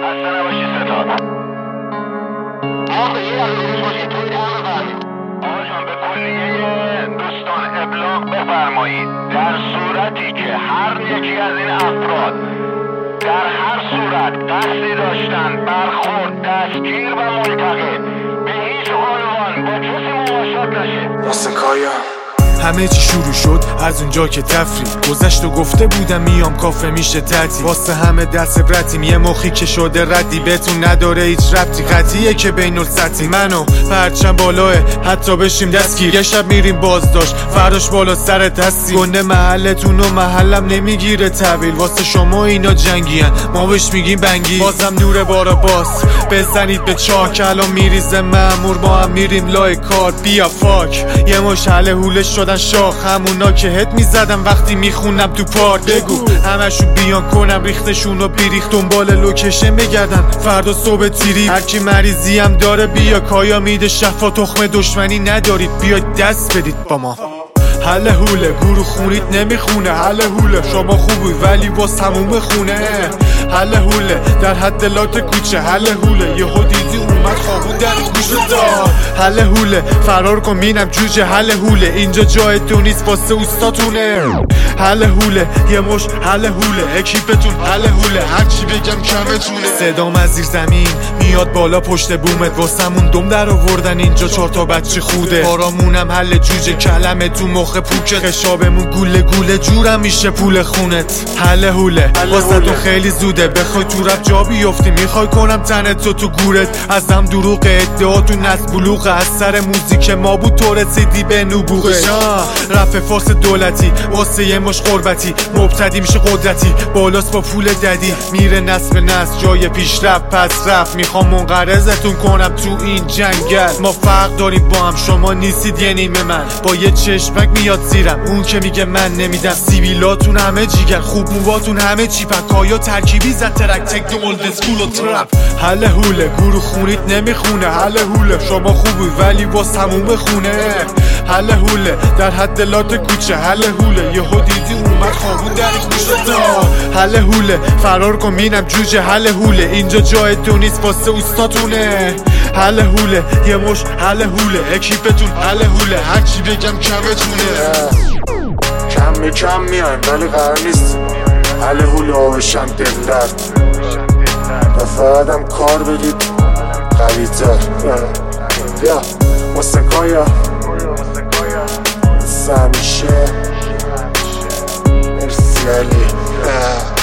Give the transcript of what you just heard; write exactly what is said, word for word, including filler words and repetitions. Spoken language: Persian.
خسته نباشی ستاد. آقا یه روز باشی توی هم بفرمید. آقا جان به کلیه دوستان ابلاغ بفرمایید در صورتی که هر یکی از این افراد در هر صورت قصدی داشتن برخورد، دستگیر و ملتقط به هیچ عنوان با کسی مماشات نشه. موسیقایا همه چی شروع شد از اونجا که تفریح گذشت و گفته بودم میام کافه میشه تعطیل واسه همه دست برتیم یه مخی که شده ردی بهتون نداره هیچ ربطی قطعیه که بین السطحی منو پرچم بالاه حتی بشیم دستگیر یه شب میریم بازداشت فرداش بالا سر دستی گنده محلتون و محلم نمیگیره طویل واسه شما اینا جنگیان ما بهش میگیم بنگی بازم نور بارا باز بزنید به چاک الان میریزه مأمور ما هم میریم لای کار بیا فاک یه مش حله هوله شدن شاخ همونا که هت میزدم وقتی میخونم تو پارک بگو همشو بیان کنم ریختشون و بیریخت دنبال لوکیشن بگردن فردا صبح تیری هرکی مریضی هم داره بیا کایا میده شفا تخم دشمنی ندارید بیاید دست بدید با ما حله هوله گروه خونید نمیخونه حله هوله شما خوبی ولی باز هموم خونه حله هوله در حد لات کوچه حله هوله یهو دیدی اومد خوابون در گوشت دار حله هوله فرار کن مینم جوجه حله هوله اینجا جای تو نیست واسه اوستاتونه حله هوله یه مش حله هوله اکیپتون حله هوله هرچی بگم کمتونه صدام از زیر زمین میاد بالا پشت بومت واسمون دم در آوردن اینجا چهار تا بچه خوده کارامونم حل جوجه کلمه تو مخ پوکه خشابمون گوله گوله جورم میشه پول خونت حله هوله واسه تو خیلی زوده بخوای تو رپ جا بیفتی میخوای کنم تنت تو تو گورت ازم دروغ ادعاتون از بلوغ از سر موزیک ما بود تو رسیدی به نبوغه رپ فارس دولتی واسه یه مش قربتی مبتدی میشه قدرتی بالاست با پول ددی میره نسل به نسل جای پیشرفت پس رفت میخوام منقرضتون کنم تو این جنگل ما فرق داریم با هم شما نیستید یه نیمه من با یه چشمک میاد زیرم اون که میگه من نمیدم سیبیلاتون همه جیگر خوب مواتون همه چیپن کایا ترکیبی زد ترک تک دو اولد اسکول و ترپ حله هوله گروه خونید نمیخونه حله هوله شما خوبی ولی باز همون خونه حله هوله در حد لات کوچه حله هوله یهو دیدی اومد خوابون در گوشت دار حله هوله فرار کن مینم جوجه حله هوله اینجا جای تو نیست واسه اوستاتونه حله هوله یه مش حله هوله اکیپتون حله هوله هرچی بگم کمتونه کم می کم میایم ولی قرار نیست حله هوله آبشم دلت دفعه کار بدید قوی تر بیا موسیقایا همیشه مرسی علی